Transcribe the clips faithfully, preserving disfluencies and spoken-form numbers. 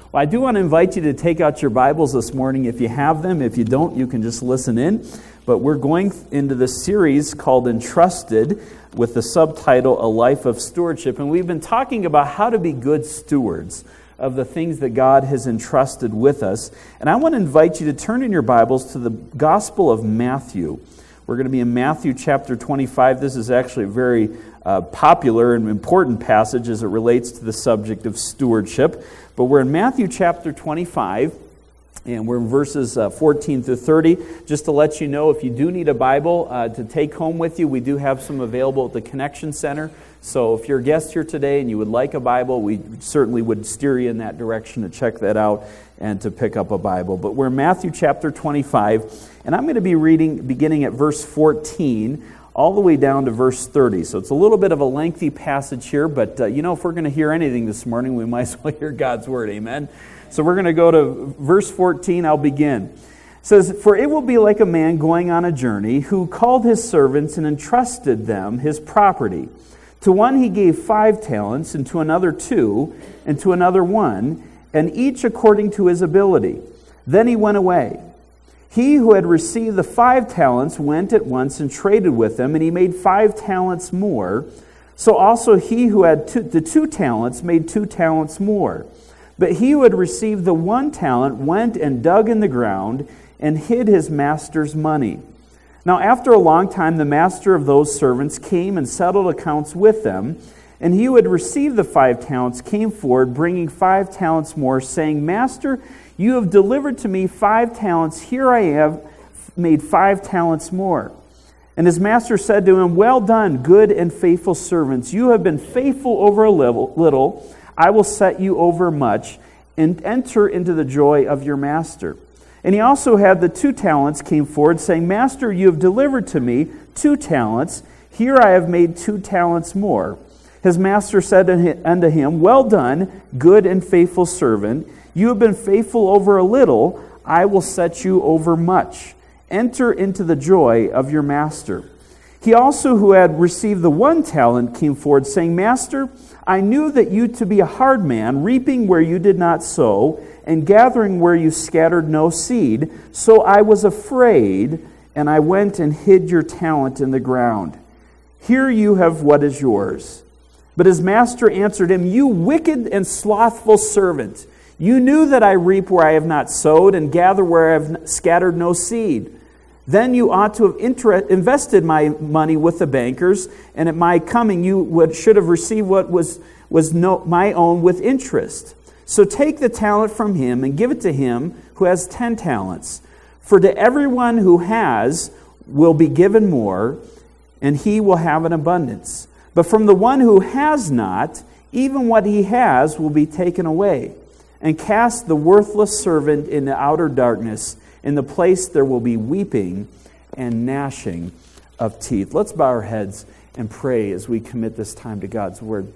Well, I do want to invite you to take out your Bibles this morning if you have them. If you don't, you can just listen in. But we're going into this series called Entrusted with the subtitle, A Life of Stewardship. And we've been talking about how to be good stewards of the things that God has entrusted with us. And I want to invite you to turn in your Bibles to the Gospel of Matthew. We're going to be in Matthew chapter twenty-five. This is actually a very uh, popular and important passage as it relates to the subject of stewardship. But we're in Matthew chapter twenty-five, and we're in verses uh, fourteen through thirty. Just to let you know, if you do need a Bible uh, to take home with you, we do have some available at the Connection Center. So if you're a guest here today and you would like a Bible, we certainly would steer you in that direction to check that out and to pick up a Bible. But we're in Matthew chapter twenty-five, and I'm going to be reading beginning at verse fourteen all the way down to verse thirty. So it's a little bit of a lengthy passage here, but uh, you know, if we're going to hear anything this morning, we might as well hear God's Word, amen? So we're going to go to verse fourteen, I'll begin. It says, "For it will be like a man going on a journey who called his servants and entrusted them his property. To one he gave five talents, and to another two, and to another one, and each according to his ability. Then he went away. He who had received the five talents went at once and traded with them, and he made five talents more. So also he who had two, the two talents made two talents more. But he who had received the one talent went and dug in the ground and hid his master's money. Now after a long time the master of those servants came and settled accounts with them. And he who had received the five talents came forward, bringing five talents more, saying, Master, you have delivered to me five talents. Here I have made five talents more. And his master said to him, Well done, good and faithful servants. You have been faithful over a little. I will set you over much, and enter into the joy of your master. And he also had the two talents came forward, saying, Master, you have delivered to me two talents. Here I have made two talents more. His master said unto him, Well done, good and faithful servant. You have been faithful over a little. I will set you over much. Enter into the joy of your master. He also who had received the one talent came forward, saying, Master, I knew that you to be a hard man, reaping where you did not sow, and gathering where you scattered no seed. So I was afraid, and I went and hid your talent in the ground. Here you have what is yours. But his master answered him, You wicked and slothful servant, you knew that I reap where I have not sowed, and gather where I have scattered no seed. Then you ought to have inter- invested my money with the bankers, and at my coming you would, should have received what was, was no, my own with interest. So take the talent from him and give it to him who has ten talents. For to everyone who has will be given more, and he will have an abundance. But from the one who has not, even what he has will be taken away. And cast the worthless servant into outer darkness. In the place there will be weeping and gnashing of teeth." Let's bow our heads and pray as we commit this time to God's Word.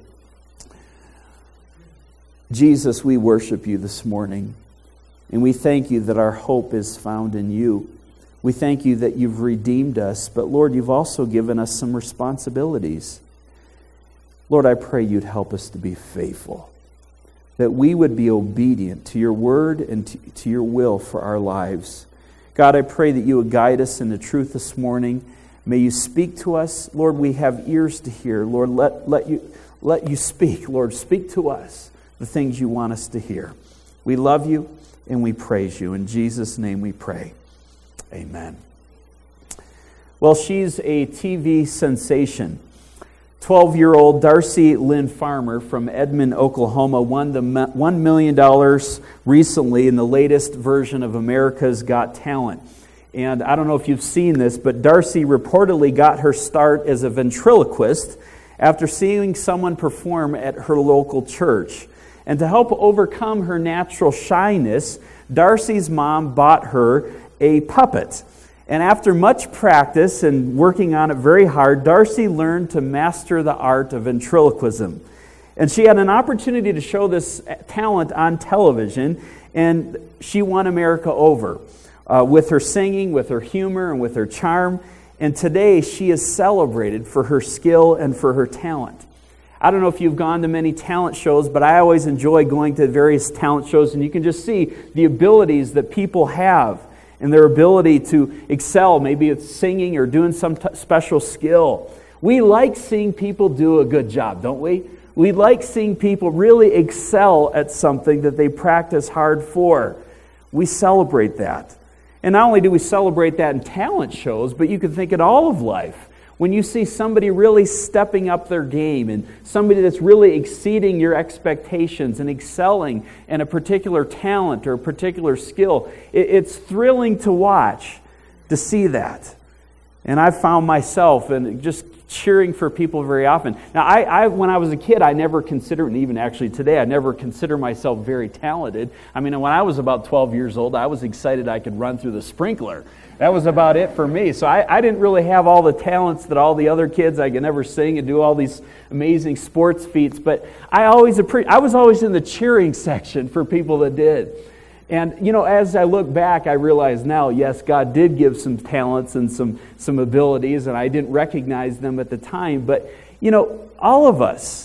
Jesus, we worship you this morning. And we thank you that our hope is found in you. We thank you that you've redeemed us. But Lord, you've also given us some responsibilities. Lord, I pray you'd help us to be faithful, that we would be obedient to your word and to, to your will for our lives. God, I pray that you would guide us in the truth this morning. May you speak to us. Lord, we have ears to hear. Lord, let, let, you, let you speak. Lord, speak to us the things you want us to hear. We love you and we praise you. In Jesus' name we pray. Amen. Well, she's a T V sensation. twelve-year-old Darcy Lynn Farmer from Edmond, Oklahoma, won the one million dollars recently in the latest version of America's Got Talent. And I don't know if you've seen this, but Darcy reportedly got her start as a ventriloquist after seeing someone perform at her local church. And to help overcome her natural shyness, Darcy's mom bought her a puppet. And after much practice and working on it very hard, Darcy learned to master the art of ventriloquism. And she had an opportunity to show this talent on television, and she won America over uh, with her singing, with her humor, and with her charm. And today she is celebrated for her skill and for her talent. I don't know if you've gone to many talent shows, but I always enjoy going to various talent shows, and you can just see the abilities that people have and their ability to excel. Maybe it's singing or doing some t- special skill. We like seeing people do a good job, don't we? We like seeing people really excel at something that they practice hard for. We celebrate that. And not only do we celebrate that in talent shows, but you can think in all of life. When you see somebody really stepping up their game and somebody that's really exceeding your expectations and excelling in a particular talent or a particular skill, it's thrilling to watch, to see that. And I've found myself and just cheering for people very often. Now, I, I when I was a kid, I never considered, and even actually today, I never consider myself very talented. I mean, when I was about twelve years old, I was excited I could run through the sprinkler. That was about it for me. So I, I didn't really have all the talents that all the other kids. I could never sing and do all these amazing sports feats, but I always appre- I was always in the cheering section for people that did. And, you know, as I look back, I realize now, yes, God did give some talents and some, some abilities, and I didn't recognize them at the time. But, you know, all of us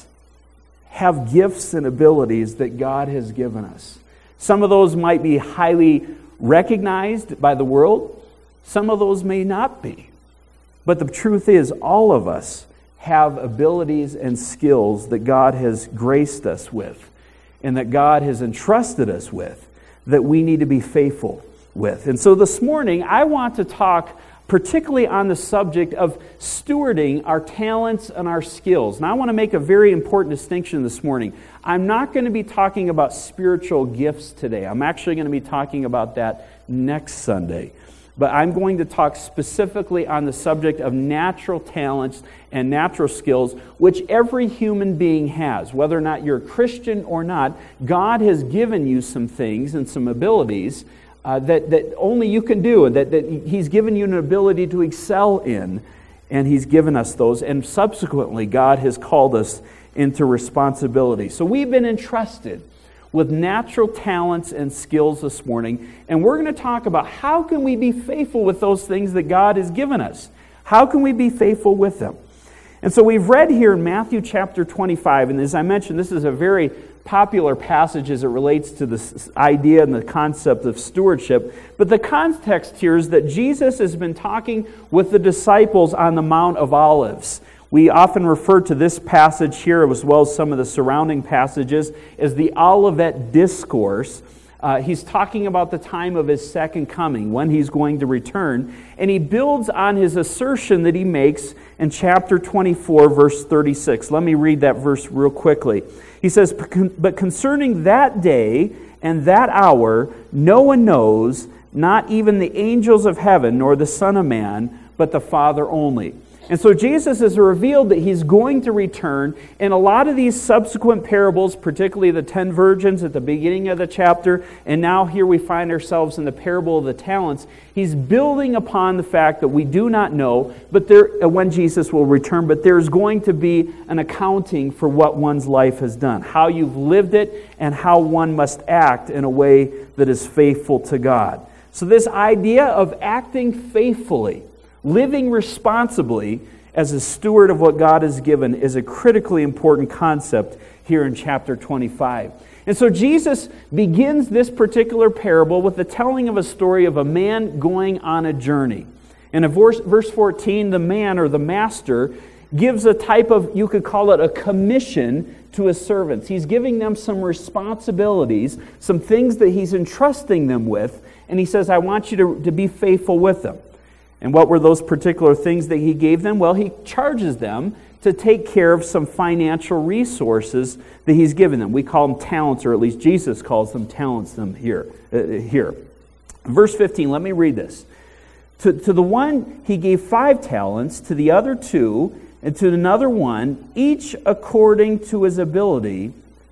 have gifts and abilities that God has given us. Some of those might be highly recognized by the world. Some of those may not be. But the truth is, all of us have abilities and skills that God has graced us with and that God has entrusted us with, that we need to be faithful with. And so this morning, I want to talk particularly on the subject of stewarding our talents and our skills. And I want to make a very important distinction this morning. I'm not going to be talking about spiritual gifts today. I'm actually going to be talking about that next Sunday. But I'm going to talk specifically on the subject of natural talents and natural skills, which every human being has. Whether or not you're a Christian or not, God has given you some things and some abilities uh, that, that only you can do, and that, that He's given you an ability to excel in, and He's given us those. And subsequently, God has called us into responsibility. So we've been entrusted with natural talents and skills this morning, and we're going to talk about how can we be faithful with those things that God has given us. How can we be faithful with them? And so we've read here in Matthew chapter twenty-five, and as I mentioned, this is a very popular passage as it relates to this idea and the concept of stewardship. But the context here is that Jesus has been talking with the disciples on the Mount of Olives. We often refer to this passage here, as well as some of the surrounding passages, as the Olivet Discourse. Uh, he's talking about the time of His second coming, when He's going to return. And he builds on his assertion that he makes in chapter twenty-four, verse thirty-six. Let me read that verse real quickly. He says, "But concerning that day and that hour, no one knows, not even the angels of heaven, nor the Son of Man, but the Father only." And so Jesus has revealed that He's going to return. In a lot of these subsequent parables, particularly the ten virgins at the beginning of the chapter, and now here we find ourselves in the parable of the talents, He's building upon the fact that we do not know but there, when Jesus will return, but there's going to be an accounting for what one's life has done, how you've lived it, and how one must act in a way that is faithful to God. So this idea of acting faithfully, living responsibly as a steward of what God has given, is a critically important concept here in chapter twenty-five. And so Jesus begins this particular parable with the telling of a story of a man going on a journey. And in verse fourteen, the man or the master gives a type of, you could call it a commission to his servants. He's giving them some responsibilities, some things that he's entrusting them with, and he says, I want you to, to be faithful with them. And what were those particular things that he gave them? Well, he charges them to take care of some financial resources that he's given them. We call them talents, or at least Jesus calls them talents them here. Uh, here. Verse fifteen, let me read this. To, to the one he gave five talents, to the other two, and to another one, each according to his ability.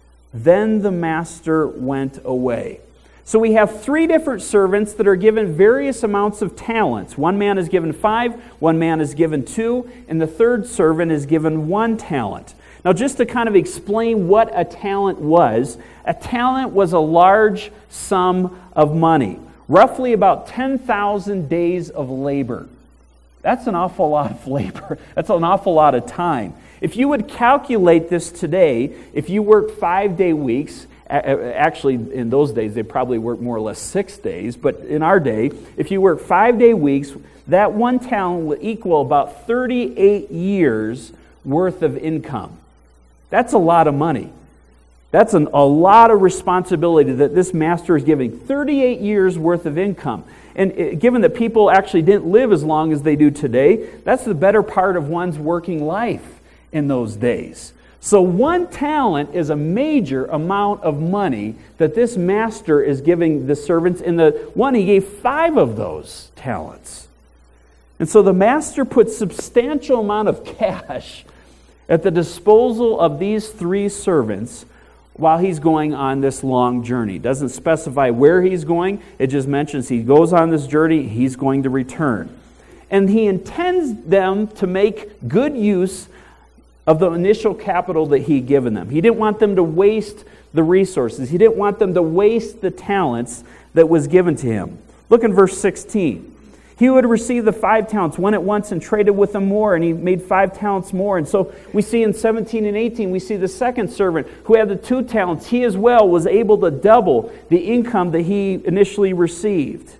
Then the master went away. So we have three different servants that are given various amounts of talents. One man is given five, one man is given two, and the third servant is given one talent. Now, just to kind of explain what a talent was, a talent was a large sum of money, roughly about ten thousand days of labor. That's an awful lot of labor. That's an awful lot of time. If you would calculate this today, if you worked five-day weeks, actually in those days they probably worked more or less six days, but in our day, if you work five-day weeks, that one talent will equal about thirty-eight years worth of income. That's a lot of money. That's an, a lot of responsibility that this master is giving. thirty-eight years worth of income. And given that people actually didn't live as long as they do today, that's the better part of one's working life in those days. So one talent is a major amount of money that this master is giving the servants. In the one, he gave five of those talents. And so the master put substantial amount of cash at the disposal of these three servants while he's going on this long journey. It doesn't specify where he's going. It just mentions he goes on this journey, he's going to return. And he intends them to make good use of the initial capital that he had given them. He didn't want them to waste the resources. He didn't want them to waste the talents that was given to him. Look in verse sixteen. He who had received the five talents went at once and traded with them more, and he made five talents more. And so we see in seventeen and eighteen, we see the second servant who had the two talents. He as well was able to double the income that he initially received.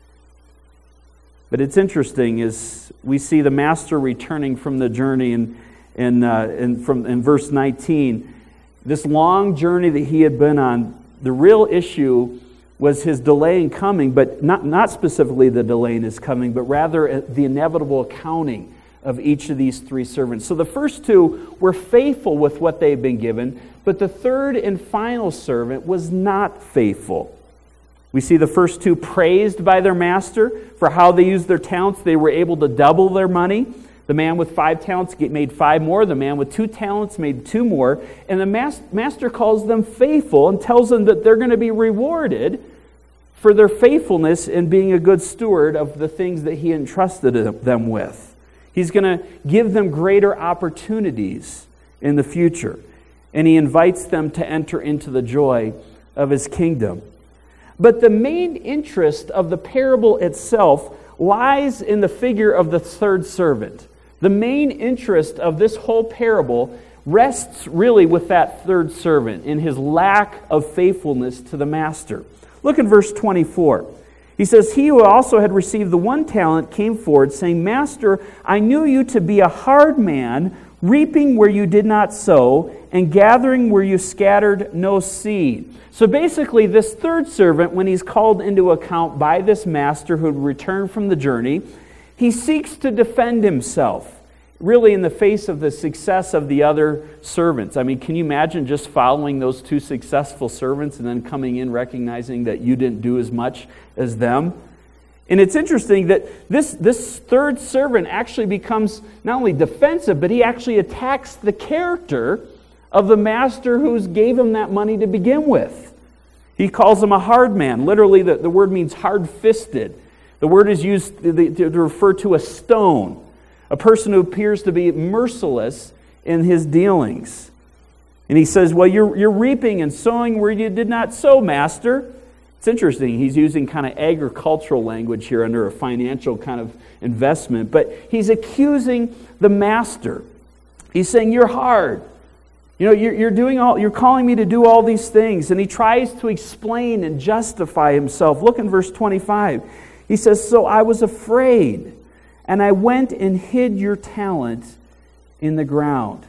But it's interesting is we see the master returning from the journey, and in, uh, in, from, in verse nineteen, this long journey that he had been on, the real issue was his delay in coming, but not, not specifically the delay in his coming, but rather the inevitable accounting of each of these three servants. So the first two were faithful with what they had been given, but the third and final servant was not faithful. We see the first two praised by their master for how they used their talents. They were able to double their money. The man with five talents made five more. The man with two talents made two more. And the master calls them faithful and tells them that they're going to be rewarded for their faithfulness in being a good steward of the things that he entrusted them with. He's going to give them greater opportunities in the future. And he invites them to enter into the joy of his kingdom. But the main interest of the parable itself lies in the figure of the third servant. The main interest of this whole parable rests really with that third servant in his lack of faithfulness to the master. Look in verse twenty-four. He says, "He who also had received the one talent came forward, saying, 'Master, I knew you to be a hard man, reaping where you did not sow, and gathering where you scattered no seed.'" So basically, this third servant, when he's called into account by this master who had returned from the journey, he seeks to defend himself, really in the face of the success of the other servants. I mean, can you imagine just following those two successful servants and then coming in recognizing that you didn't do as much as them? And it's interesting that this, this third servant actually becomes not only defensive, but he actually attacks the character of the master who gave him that money to begin with. He calls him a hard man. Literally, the, the word means hard-fisted. The word is used to, to refer to a stone, a person who appears to be merciless in his dealings. And he says, well, you're, you're reaping and sowing where you did not sow, master. It's interesting. He's using kind of agricultural language here under a financial kind of investment. But he's accusing the master. He's saying, you're hard. You know, you're, you're doing all, you're calling me to do all these things. And he tries to explain and justify himself. Look in verse twenty-five. He says, "So I was afraid, and I went and hid your talent in the ground."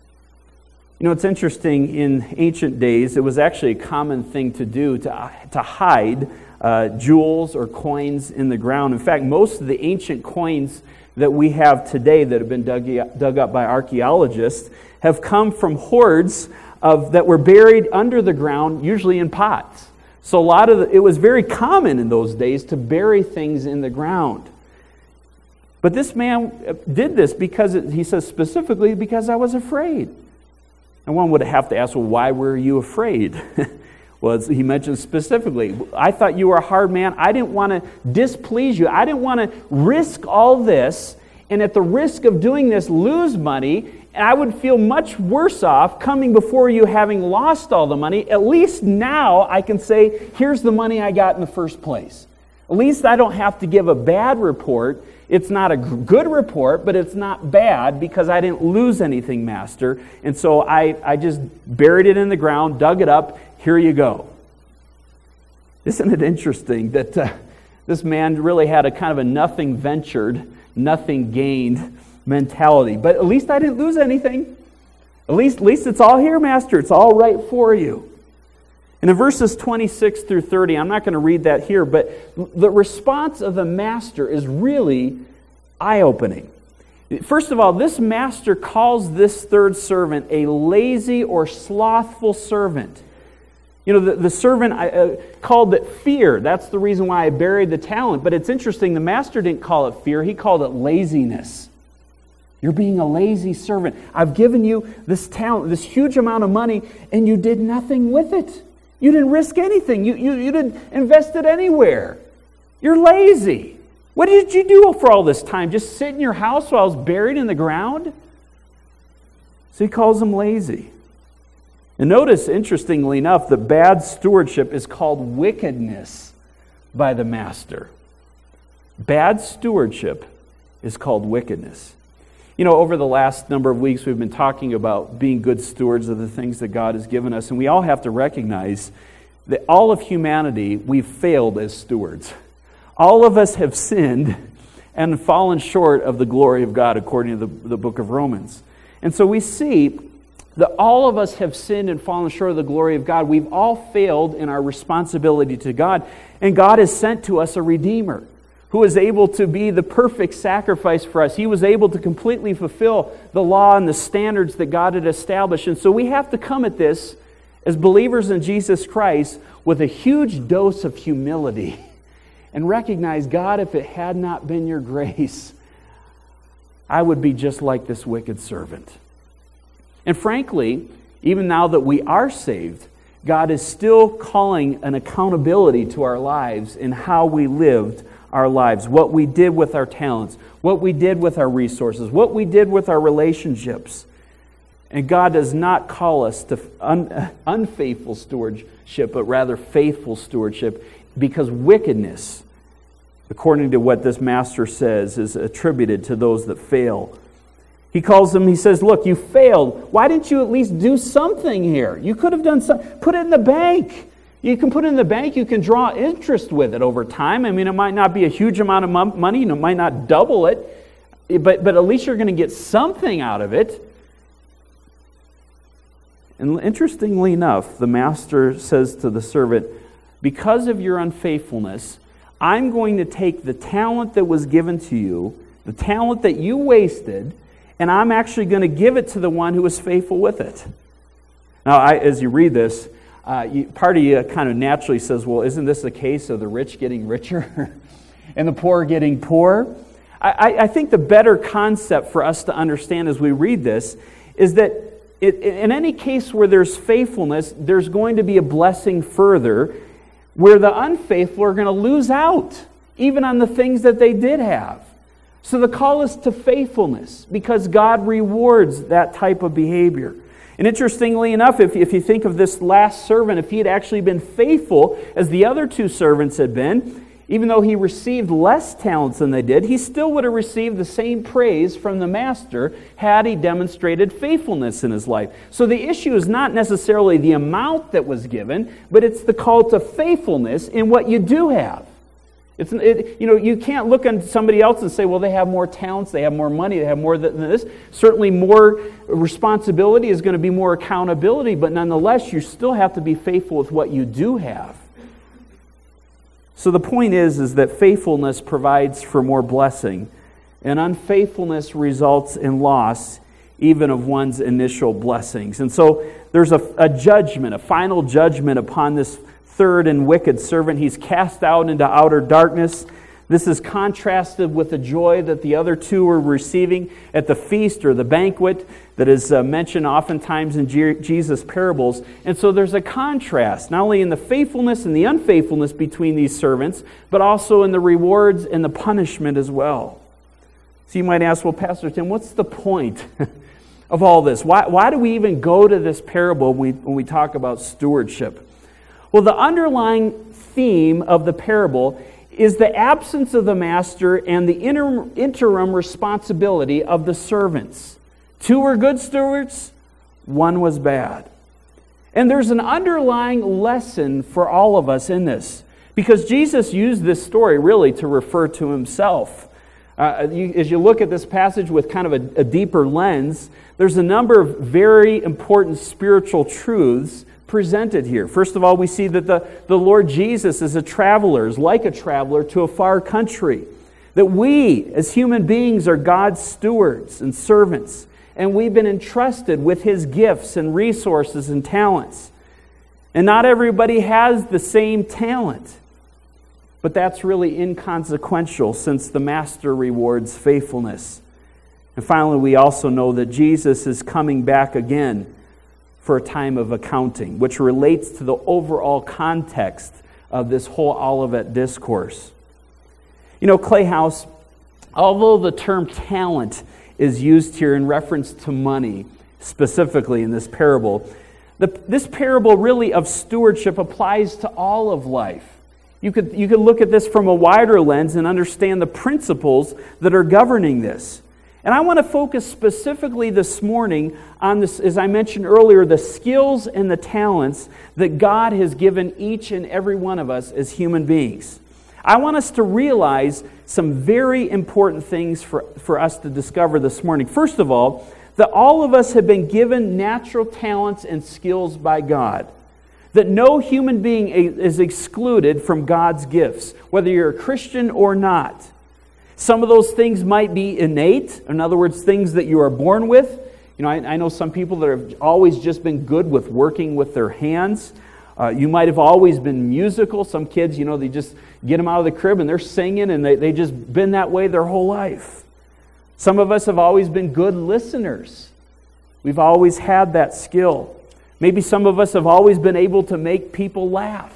You know, it's interesting, in ancient days, it was actually a common thing to do to, to hide uh, jewels or coins in the ground. In fact, most of the ancient coins that we have today that have been dug, dug up by archaeologists have come from hoards of that were buried under the ground, usually in pots. So a lot of the, it was very common in those days to bury things in the ground. But this man did this because, it, he says specifically, because I was afraid. And one would have to ask, well, why were you afraid? Well, he mentions specifically, I thought you were a hard man. I didn't want to displease you. I didn't want to risk all this, and at the risk of doing this, lose money. And I would feel much worse off coming before you having lost all the money. At least now I can say, here's the money I got in the first place. At least I don't have to give a bad report It's not a good report, but it's not bad because I didn't lose anything, Master. And so I, I just buried it in the ground, dug it up. Here you go. Isn't it interesting that uh, this man really had a kind of a nothing ventured, nothing gained mentality? But at least I didn't lose anything. At least, at least it's all here, Master. It's all right for you. And in verses twenty-six through thirty, I'm not going to read that here, but the response of the master is really eye-opening. First of all, this master calls this third servant a lazy or slothful servant. You know, the, the servant uh, called it fear. That's the reason why I buried the talent. But it's interesting, the master didn't call it fear. He called it laziness. You're being a lazy servant. I've given you this talent, this huge amount of money, and you did nothing with it. You didn't risk anything. You, you, you didn't invest it anywhere. You're lazy. What did you do for all this time? Just sit in your house while I was buried in the ground? So he calls him lazy. And notice, interestingly enough, the bad stewardship is called wickedness by the master. Bad stewardship is called wickedness. You know, over the last number of weeks, we've been talking about being good stewards of the things that God has given us, and we all have to recognize that all of humanity, we've failed as stewards. All of us have sinned and fallen short of the glory of God, according to the, the book of Romans. And so we see that all of us have sinned and fallen short of the glory of God. We've all failed in our responsibility to God, and God has sent to us a Redeemer who was able to be the perfect sacrifice for us. He was able to completely fulfill the law and the standards that God had established. And so we have to come at this as believers in Jesus Christ with a huge dose of humility and recognize, God, if it had not been your grace, I would be just like this wicked servant. And frankly, even now that we are saved, God is still calling an accountability to our lives in how we lived our lives, what we did with our talents, what we did with our resources, what we did with our relationships. And God does not call us to un- unfaithful stewardship, but rather faithful stewardship, because wickedness, according to what this master says, is attributed to those that fail. He calls them, he says, look, you failed. Why didn't you at least do something here? You could have done something. Put it in the bank. You can put it in the bank. You can draw interest with it over time. I mean, it might not be a huge amount of money. You know, it might not double it. But, but at least you're going to get something out of it. And interestingly enough, the master says to the servant, because of your unfaithfulness, I'm going to take the talent that was given to you, the talent that you wasted, and I'm actually going to give it to the one who was faithful with it. Now, I, as you read this, uh, you, part of you kind of naturally says, well, isn't this the case of the rich getting richer and the poor getting poorer? I, I think the better concept for us to understand as we read this is that it, in any case where there's faithfulness, there's going to be a blessing further, where the unfaithful are going to lose out, even on the things that they did have. So the call is to faithfulness, because God rewards that type of behavior. And interestingly enough, if, if you think of this last servant, if he had actually been faithful as the other two servants had been, even though he received less talents than they did, he still would have received the same praise from the master had he demonstrated faithfulness in his life. So the issue is not necessarily the amount that was given, but it's the call to faithfulness in what you do have. It's, it, you know, you can't look at somebody else and say, well, they have more talents, they have more money, they have more than this. Certainly more responsibility is going to be more accountability, but nonetheless, you still have to be faithful with what you do have. So the point is, is that faithfulness provides for more blessing, and unfaithfulness results in loss, even of one's initial blessings. And so there's a, a judgment, a final judgment upon this third and wicked servant. He's cast out into outer darkness. This is contrasted with the joy that the other two were receiving at the feast or the banquet that is uh, mentioned oftentimes in Je- Jesus' parables. And so there's a contrast, not only in the faithfulness and the unfaithfulness between these servants, but also in the rewards and the punishment as well. So you might ask, well, Pastor Tim, what's the point of all this? Why, why do we even go to this parable when we, when we talk about stewardship? Well, the underlying theme of the parable is the absence of the master and the inter- interim responsibility of the servants. Two were good stewards, one was bad. And there's an underlying lesson for all of us in this, because Jesus used this story really to refer to himself. Uh, you, as you look at this passage with kind of a, a deeper lens, there's a number of very important spiritual truths presented here. First of all, we see that the, the Lord Jesus is a traveler, is like a traveler to a far country. That we, as human beings, are God's stewards and servants, and we've been entrusted with His gifts and resources and talents. And not everybody has the same talent, but that's really inconsequential since the Master rewards faithfulness. And finally, we also know that Jesus is coming back again for a time of accounting, which relates to the overall context of this whole Olivet discourse. You know, Clay House, although the term talent is used here in reference to money, specifically in this parable, the, this parable really of stewardship applies to all of life. You could, you could look at this from a wider lens and understand the principles that are governing this. And I want to focus specifically this morning on this, as I mentioned earlier, the skills and the talents that God has given each and every one of us as human beings. I want us to realize some very important things for, for us to discover this morning. First of all, that all of us have been given natural talents and skills by God. That no human being is excluded from God's gifts, whether you're a Christian or not. Some of those things might be innate, in other words, things that you are born with. You know, I, I know some people that have always just been good with working with their hands. Uh, you might have always been musical. Some kids, you know, they just get them out of the crib and they're singing and they, they just been that way their whole life. Some of us have always been good listeners. We've always had that skill. Maybe some of us have always been able to make people laugh.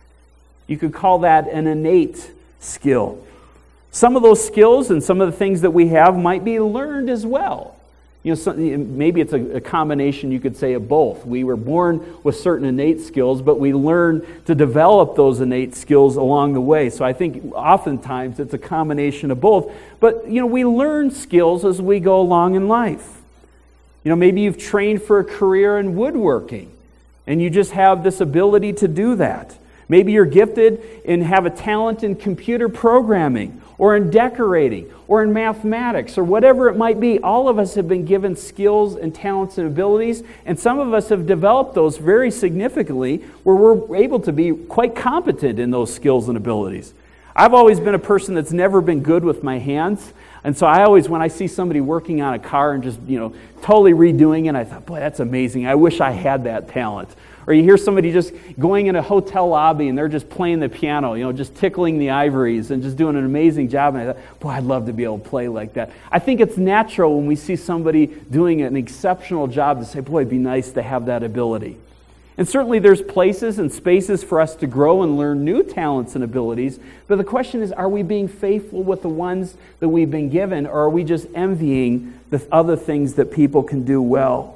You could call that an innate skill. Some of those skills and some of the things that we have might be learned as well. You know, some, maybe it's a, a combination, you could say, of both. We were born with certain innate skills, but we learn to develop those innate skills along the way. So I think oftentimes it's a combination of both. But, you know, we learn skills as we go along in life. You know, maybe you've trained for a career in woodworking, and you just have this ability to do that. Maybe you're gifted and have a talent in computer programming, or in decorating, or in mathematics, or whatever it might be. All of us have been given skills and talents and abilities, and some of us have developed those very significantly, where we're able to be quite competent in those skills and abilities. I've always been a person that's never been good with my hands, and so I always, when I see somebody working on a car and just, you know, totally redoing it, I thought, boy, that's amazing. I wish I had that talent. Or you hear somebody just going in a hotel lobby and they're just playing the piano, you know, just tickling the ivories and just doing an amazing job. And I thought, boy, I'd love to be able to play like that. I think it's natural when we see somebody doing an exceptional job to say, boy, it'd be nice to have that ability. And certainly there's places and spaces for us to grow and learn new talents and abilities. But the question is, are we being faithful with the ones that we've been given, or are we just envying the other things that people can do well?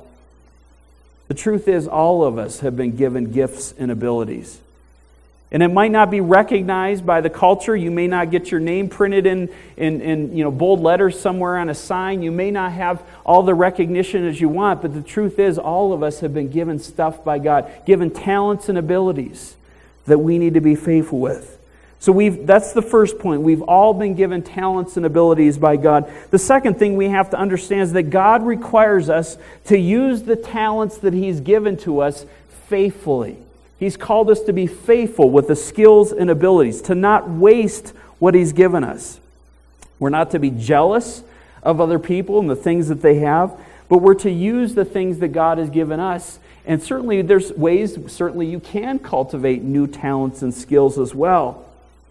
The truth is, all of us have been given gifts and abilities. And it might not be recognized by the culture. You may not get your name printed in, in, in you know, bold letters somewhere on a sign. You may not have all the recognition as you want. But the truth is, all of us have been given stuff by God, given talents and abilities that we need to be faithful with. So we've that's the first point. We've all been given talents and abilities by God. The second thing we have to understand is that God requires us to use the talents that He's given to us faithfully. He's called us to be faithful with the skills and abilities, to not waste what He's given us. We're not to be jealous of other people and the things that they have, but we're to use the things that God has given us. And certainly there's ways, certainly you can cultivate new talents and skills as well.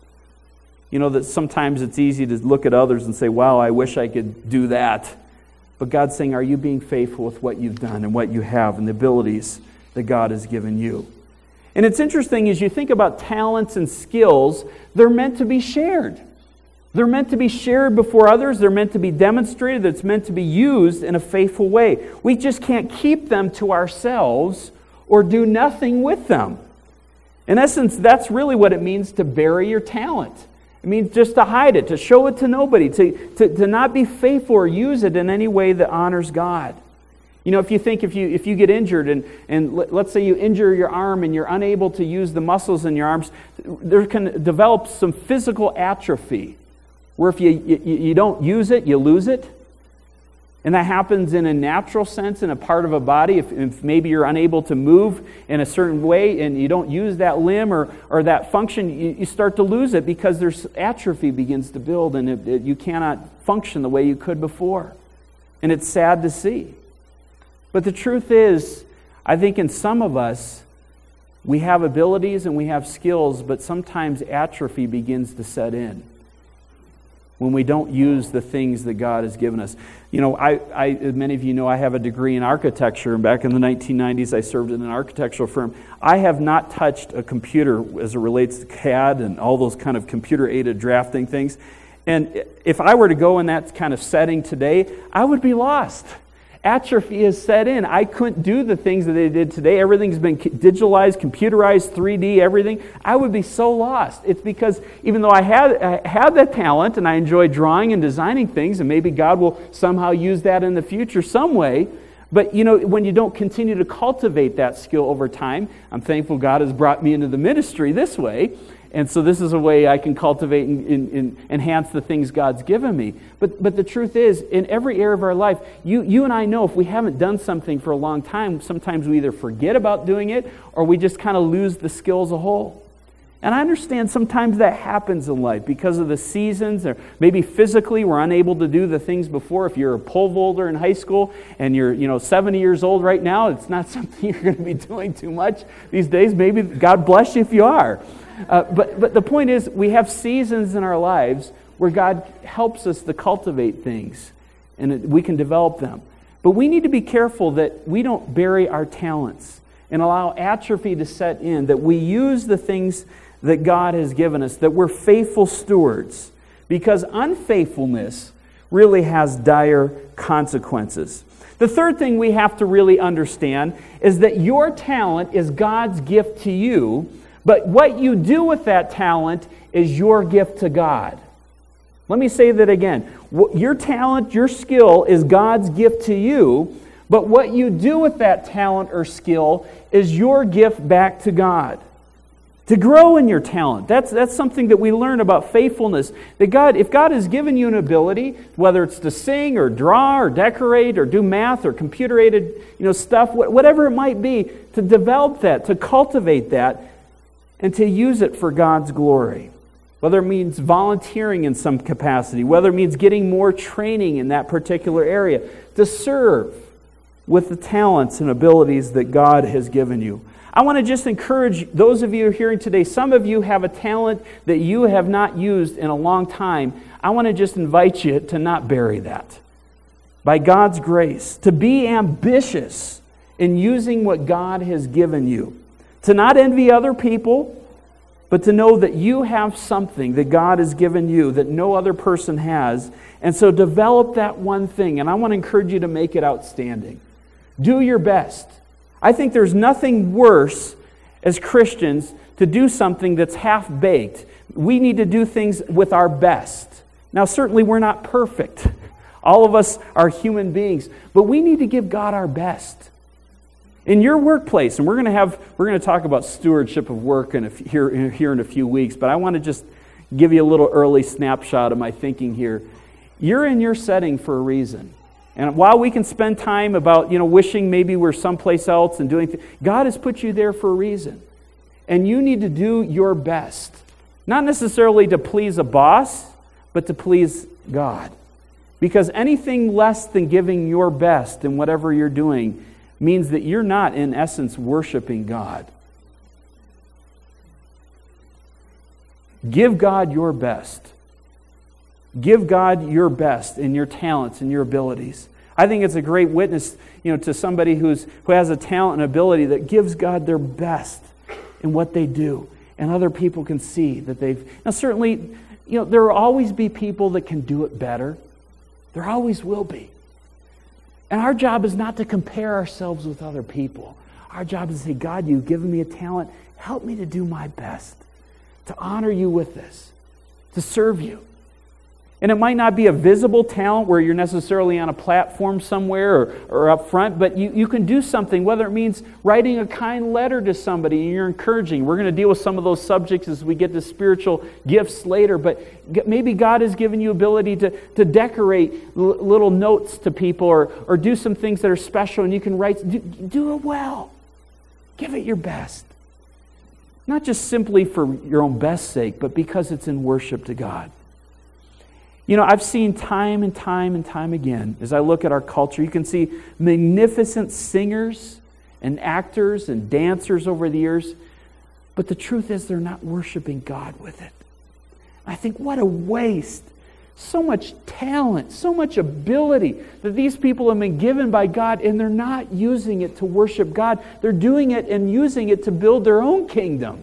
You know, that sometimes it's easy to look at others and say, wow, I wish I could do that. But God's saying, are you being faithful with what you've done and what you have and the abilities that God has given you? And it's interesting, as you think about talents and skills, they're meant to be shared. They're meant to be shared before others. They're meant to be demonstrated. It's meant to be used in a faithful way. We just can't keep them to ourselves or do nothing with them. In essence, that's really what it means to bury your talent. It means just to hide it, to show it to nobody, to, to, to not be faithful or use it in any way that honors God. You know, if you think if you if you get injured and, and let's say you injure your arm and you're unable to use the muscles in your arms, there can develop some physical atrophy where if you, you, you don't use it, you lose it. And that happens in a natural sense in a part of a body. If, if maybe you're unable to move in a certain way and you don't use that limb or, or that function, you, you start to lose it because there's atrophy begins to build and it, it, you cannot function the way you could before. And it's sad to see. But the truth is, I think in some of us, we have abilities and we have skills, but sometimes atrophy begins to set in when we don't use the things that God has given us. You know, I, I, many of you know I have a degree in architecture, and back in the nineteen nineties I served in an architectural firm. I have not touched a computer as it relates to C A D and all those kind of computer-aided drafting things. And if I were to go in that kind of setting today, I would be lost. Atrophy has set in. I couldn't do the things that they did today. Everything's been digitalized, computerized, three D, everything. I would be so lost. It's because even though I had, I had that talent and I enjoy drawing and designing things, and maybe God will somehow use that in the future some way, but you know, when you don't continue to cultivate that skill over time, I'm thankful God has brought me into the ministry this way. And so this is a way I can cultivate and, and, and enhance the things God's given me. But but the truth is, in every area of our life, you, you and I know if we haven't done something for a long time, sometimes we either forget about doing it or we just kind of lose the skill as a whole. And I understand sometimes that happens in life because of the seasons, or maybe physically we're unable to do the things before. If you're a pole vaulter in high school and you're you know seventy years old right now, it's not something you're going to be doing too much these days. Maybe God bless you if you are. Uh, but, but the point is, we have seasons in our lives where God helps us to cultivate things, and it, we can develop them. But we need to be careful that we don't bury our talents and allow atrophy to set in, that we use the things that God has given us, that we're faithful stewards, because unfaithfulness really has dire consequences. The third thing we have to really understand is that your talent is God's gift to you, but what you do with that talent is your gift to God. Let me say that again. Your talent, your skill is God's gift to you, but what you do with that talent or skill is your gift back to God. To grow in your talent. That's, that's something that we learn about faithfulness. That God, if God has given you an ability, whether it's to sing or draw or decorate or do math or computer-aided you know, stuff, whatever it might be, to develop that, to cultivate that, and to use it for God's glory. Whether it means volunteering in some capacity, whether it means getting more training in that particular area, to serve with the talents and abilities that God has given you. I want to just encourage those of you who are hearing today, some of you have a talent that you have not used in a long time. I want to just invite you to not bury that. By God's grace, to be ambitious in using what God has given you. To not envy other people, but to know that you have something that God has given you that no other person has. And so develop that one thing. And I want to encourage you to make it outstanding. Do your best. I think there's nothing worse as Christians to do something that's half-baked. We need to do things with our best. Now, certainly we're not perfect. All of us are human beings. But we need to give God our best. In your workplace, and we're going to have we're going to talk about stewardship of work in a, here, here in a few weeks, but I want to just give you a little early snapshot of my thinking here. You're in your setting for a reason. And while we can spend time about, you know, wishing maybe we're someplace else and doing things, God has put you there for a reason. And you need to do your best. Not necessarily to please a boss, but to please God. Because anything less than giving your best in whatever you're doing means that you're not, in essence, worshiping God. Give God your best. Give God your best in your talents and your abilities. I think it's a great witness, you know, to somebody who's who has a talent and ability that gives God their best in what they do, and other people can see that they've. Now, certainly, you know, there will always be people that can do it better. There always will be. And our job is not to compare ourselves with other people. Our job is to say, God, you've given me a talent. Help me to do my best, to honor you with this. to serve you. And it might not be a visible talent where you're necessarily on a platform somewhere or, or up front, but you, you can do something, whether it means writing a kind letter to somebody and you're encouraging. We're going to deal with some of those subjects as we get to spiritual gifts later, but maybe God has given you ability to, to decorate l- little notes to people or, or do some things that are special, and you can write, do, do it well. Give it your best. Not just simply for your own best sake, but because it's in worship to God. You know, I've seen time and time and time again, as I look at our culture, you can see magnificent singers and actors and dancers over the years, but the truth is they're not worshiping God with it. I think, what a waste. So much talent, so much ability that these people have been given by God, and they're not using it to worship God. They're doing it and using it to build their own kingdom.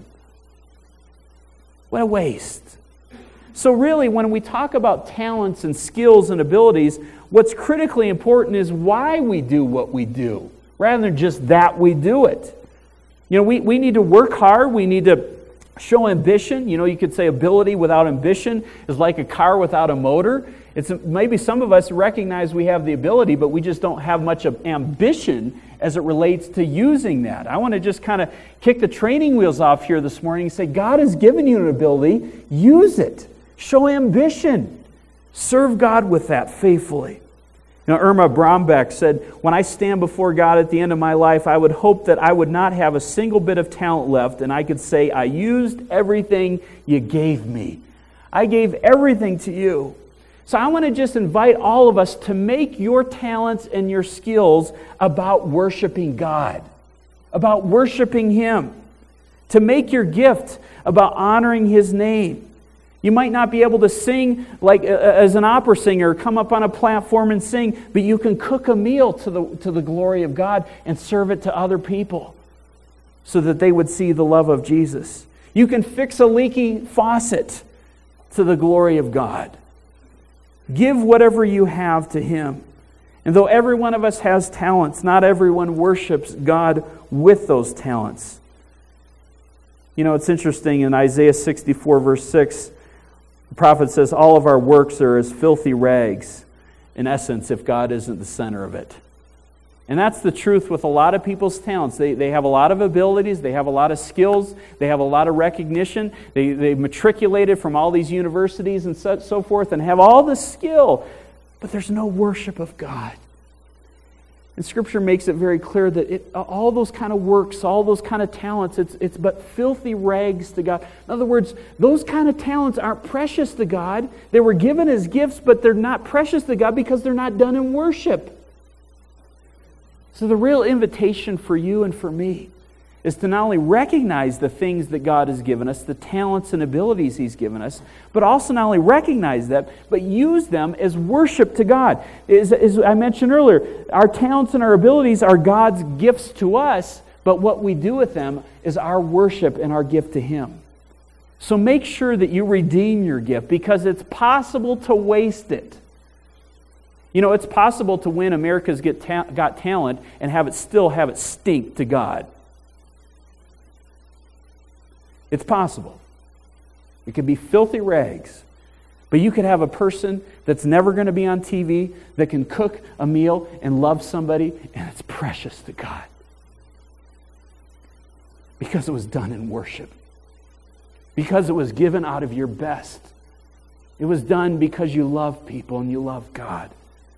What a waste. So really, when we talk about talents and skills and abilities, what's critically important is why we do what we do, rather than just that we do it. You know, we, we need to work hard. We need to show ambition. You know, you could say ability without ambition is like a car without a motor. It's maybe some of us recognize we have the ability, but we just don't have much of ambition as it relates to using that. I want to just kind of kick the training wheels off here this morning and say, God has given you an ability. Use it. Show ambition. Serve God with that faithfully. You know, Irma Brombeck said, when I stand before God at the end of my life, I would hope that I would not have a single bit of talent left, and I could say, I used everything you gave me. I gave everything to you. So I want to just invite all of us to make your talents and your skills about worshiping God, about worshiping Him, to make your gift about honoring His name. You might not be able to sing like uh, as an opera singer, come up on a platform and sing, but you can cook a meal to the, to the glory of God and serve it to other people so that they would see the love of Jesus. You can fix a leaky faucet to the glory of God. Give whatever you have to Him. And though every one of us has talents, not everyone worships God with those talents. You know, it's interesting in Isaiah sixty-four, verse six, the prophet says, all of our works are as filthy rags, in essence, if God isn't the center of it. And that's the truth with a lot of people's talents. They, they have a lot of abilities, they have a lot of skills, they have a lot of recognition, they, they matriculated from all these universities and so, so forth, and have all the skill, but there's no worship of God. And Scripture makes it very clear that it, all those kind of works, all those kind of talents, it's, it's but filthy rags to God. In other words, those kind of talents aren't precious to God. They were given as gifts, but they're not precious to God because they're not done in worship. So the real invitation for you and for me is to not only recognize the things that God has given us, the talents and abilities He's given us, but also not only recognize them, but use them as worship to God. As, as I mentioned earlier, our talents and our abilities are God's gifts to us, but what we do with them is our worship and our gift to Him. So make sure that you redeem your gift, because it's possible to waste it. You know, it's possible to win America's Got Talent and have it still have it stink to God. It's possible. It could be filthy rags. But you could have a person that's never going to be on T V that can cook a meal and love somebody, and it's precious to God. Because it was done in worship. Because it was given out of your best. It was done because you love people and you love God.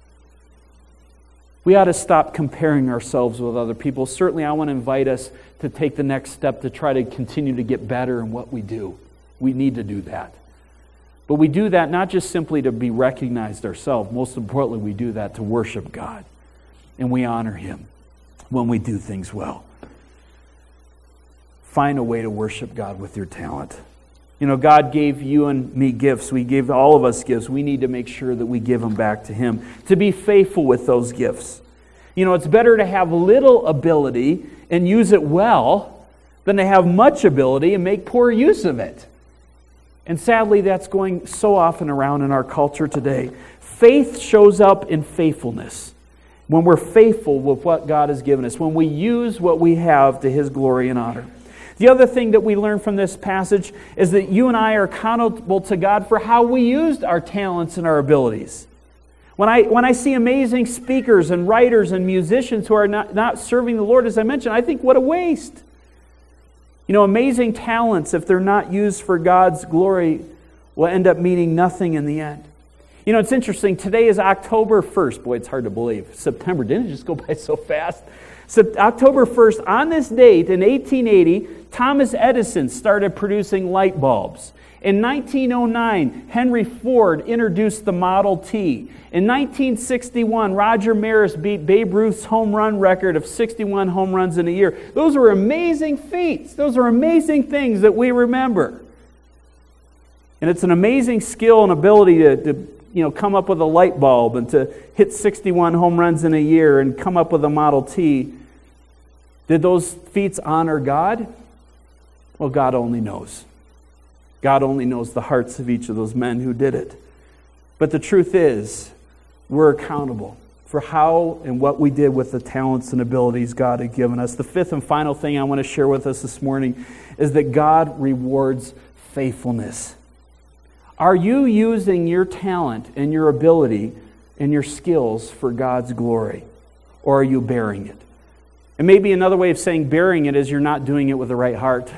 We ought to stop comparing ourselves with other people. Certainly, I want to invite us to take the next step to try to continue to get better in what we do. We need to do that. But we do that not just simply to be recognized ourselves. Most importantly, we do that to worship God. And we honor Him when we do things well. Find a way to worship God with your talent. You know, God gave you and me gifts. We gave all of us gifts. We need to make sure that we give them back to Him. To be faithful with those gifts. You know, it's better to have little ability and use it well than to have much ability and make poor use of it. And sadly, that's going so often around in our culture today. Faith shows up in faithfulness. When we're faithful with what God has given us. When we use what we have to His glory and honor. The other thing that we learn from this passage is that you and I are accountable to God for how we used our talents and our abilities. When I when I see amazing speakers and writers and musicians who are not, not serving the Lord, as I mentioned, I think, what a waste. You know, amazing talents, if they're not used for God's glory, will end up meaning nothing in the end. You know, it's interesting. Today is October first. Boy, it's hard to believe. September, didn't it just go by so fast? So October first, on this date in eighteen eighty, Thomas Edison started producing light bulbs. In nineteen oh nine, Henry Ford introduced the Model T. In nineteen sixty-one, Roger Maris beat Babe Ruth's home run record of sixty-one home runs in a year. Those were amazing feats. Those are amazing things that we remember. And it's an amazing skill and ability to, to you know, come up with a light bulb and to hit sixty-one home runs in a year and come up with a Model T. Did those feats honor God? Well, God only knows. God only knows the hearts of each of those men who did it. But the truth is, we're accountable for how and what we did with the talents and abilities God had given us. The fifth and final thing I want to share with us this morning is that God rewards faithfulness. Are you using your talent and your ability and your skills for God's glory? Or are you bearing it? And maybe another way of saying bearing it is you're not doing it with the right heart.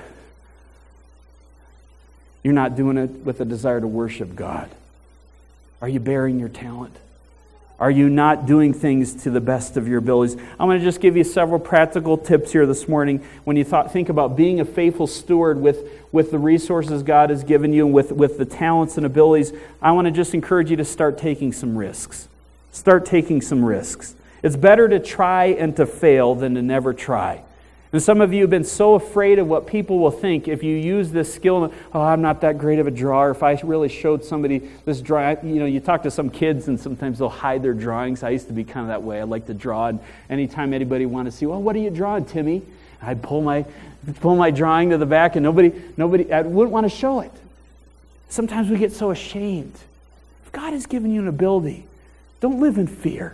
You're not doing it with a desire to worship God. Are you bearing your talent? Are you not doing things to the best of your abilities? I'm going to just give you several practical tips here this morning when you thought, think about being a faithful steward with, with the resources God has given you and with, with the talents and abilities. I want to just encourage you to start taking some risks. Start taking some risks. It's better to try and to fail than to never try. And some of you have been so afraid of what people will think if you use this skill. Oh, I'm not that great of a drawer. If I really showed somebody this drawing, you know, you talk to some kids and sometimes they'll hide their drawings. I used to be kind of that way. I like to draw, and anytime anybody wanted to see, well, what are you drawing, Timmy? I'd pull my pull my drawing to the back, and nobody nobody I wouldn't want to show it. Sometimes we get so ashamed. If God has given you an ability, don't live in fear.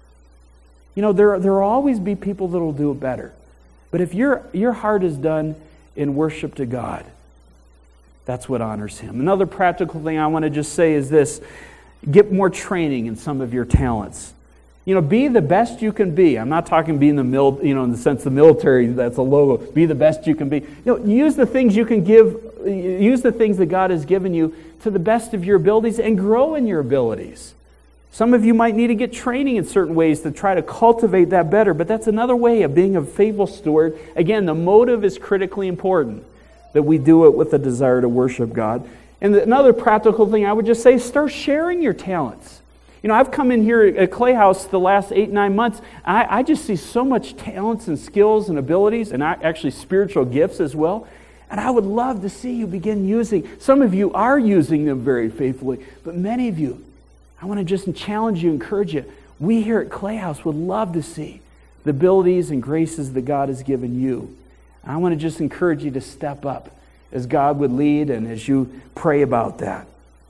You know, there there will always be people that will do it better. But if your your heart is done in worship to God, that's what honors Him. Another practical thing I want to just say is this: get more training in some of your talents. You know, be the best you can be. I'm not talking being the mil, you know, in the sense the military, that's a logo. Be the best you can be. You know, use the things you can give, use the things that God has given you to the best of your abilities and grow in your abilities. Some of you might need to get training in certain ways to try to cultivate that better, but that's another way of being a faithful steward. Again, the motive is critically important, that we do it with a desire to worship God. And another practical thing I would just say, start sharing your talents. You know, I've come in here at Clay House the last eight, nine months, I, I just see so much talents and skills and abilities, and actually spiritual gifts as well. And I would love to see you begin using. Some of you are using them very faithfully, but many of you, I want to just challenge you, encourage you. We here at Clay House would love to see the abilities and graces that God has given you. I want to just encourage you to step up as God would lead and as you pray about that.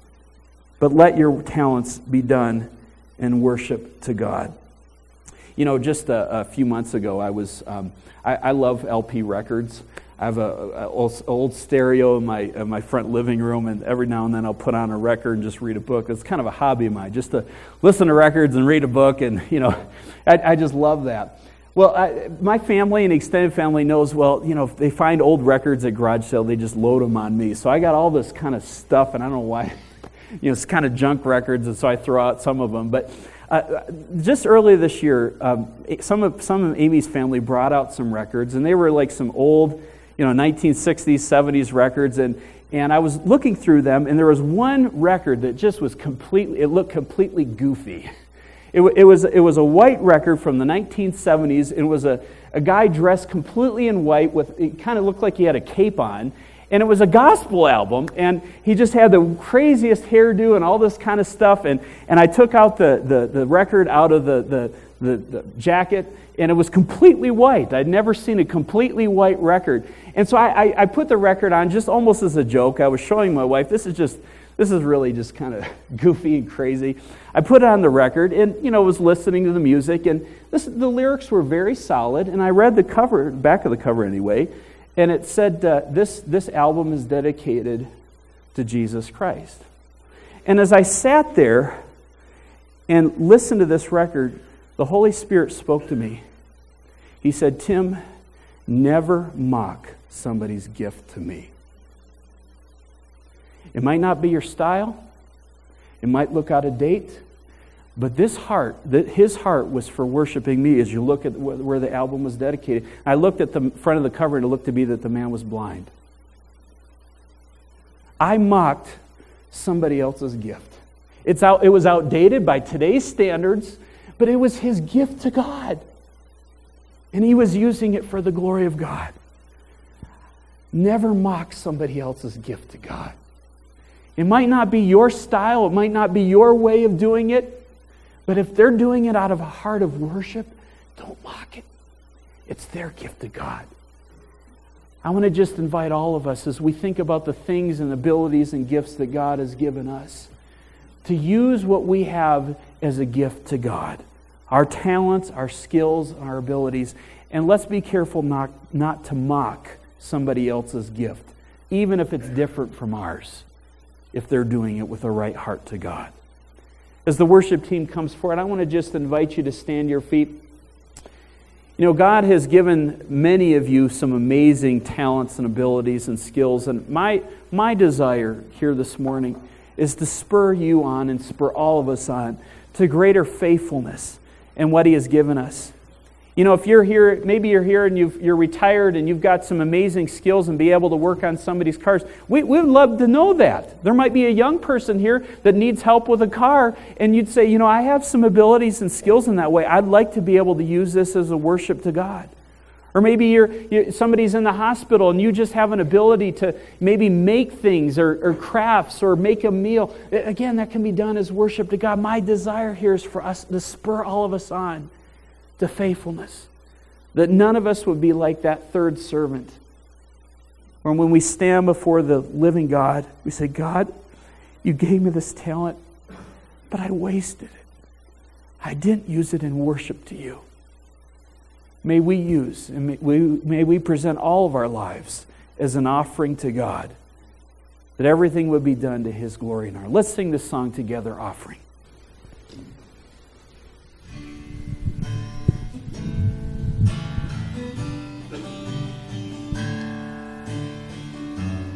But let your talents be done in worship to God. You know, just a, a few months ago, I was, um, I, I love L P records. I have a, a old, old stereo in my in my front living room, and every now and then I'll put on a record and just read a book. It's kind of a hobby of mine, just to listen to records and read a book, and you know, I, I just love that. Well, I, my family and extended family knows, well, you know, if they find old records at garage sale, they just load them on me. So I got all this kind of stuff, and I don't know why, you know, it's kind of junk records, and so I throw out some of them. But uh, just earlier this year, um, some of some of Amy's family brought out some records, and they were like some old, you know, nineteen sixties, seventies records, and and I was looking through them, and there was one record that just was completely, it looked completely goofy. It, it was it was a white record from the nineteen seventies. It was a, a guy dressed completely in white with, it kind of looked like he had a cape on, and it was a gospel album, and he just had the craziest hairdo and all this kind of stuff, and, and I took out the, the, the record out of the, the, the, the jacket, and it was completely white. I'd never seen a completely white record. And so I, I, I put the record on just almost as a joke. I was showing my wife, this is just, this is really just kind of goofy and crazy. I put it on the record and, you know, was listening to the music, and this, the lyrics were very solid, and I read the cover, back of the cover anyway, And it said uh, this, this album is dedicated to Jesus Christ. And as I sat there and listened to this record, the Holy Spirit spoke to me. He said, Tim, never mock somebody's gift to me. It might not be your style. It might look out of date. But this heart, that his heart was for worshiping me as you look at where the album was dedicated. I looked at the front of the cover and it looked to be that the man was blind. I mocked somebody else's gift. It's out, it was outdated by today's standards, but it was his gift to God. And he was using it for the glory of God. Never mock somebody else's gift to God. It might not be your style, it might not be your way of doing it, but if they're doing it out of a heart of worship, don't mock it. It's their gift to God. I want to just invite all of us as we think about the things and abilities and gifts that God has given us to use what we have as a gift to God. Our talents, our skills, our abilities. And let's be careful not, not to mock somebody else's gift, even if it's different from ours, if they're doing it with a right heart to God. As the worship team comes forward, I want to just invite you to stand to your feet. You know, God has given many of you some amazing talents and abilities and skills, and my my desire here this morning is to spur you on and spur all of us on to greater faithfulness in what He has given us. You know, if you're here, maybe you're here and you've, you're retired and you've got some amazing skills and be able to work on somebody's cars. We, we would love to know that. There might be a young person here that needs help with a car and you'd say, you know, I have some abilities and skills in that way. I'd like to be able to use this as a worship to God. Or maybe you're, you, somebody's in the hospital and you just have an ability to maybe make things or, or crafts or make a meal. Again, that can be done as worship to God. My desire here is for us to spur all of us on to faithfulness. That none of us would be like that third servant. Or when we stand before the living God, we say, God, you gave me this talent, but I wasted it. I didn't use it in worship to you. May we use, and may we, may we present all of our lives as an offering to God, that everything would be done to His glory and honor. Let's sing this song together, Offering.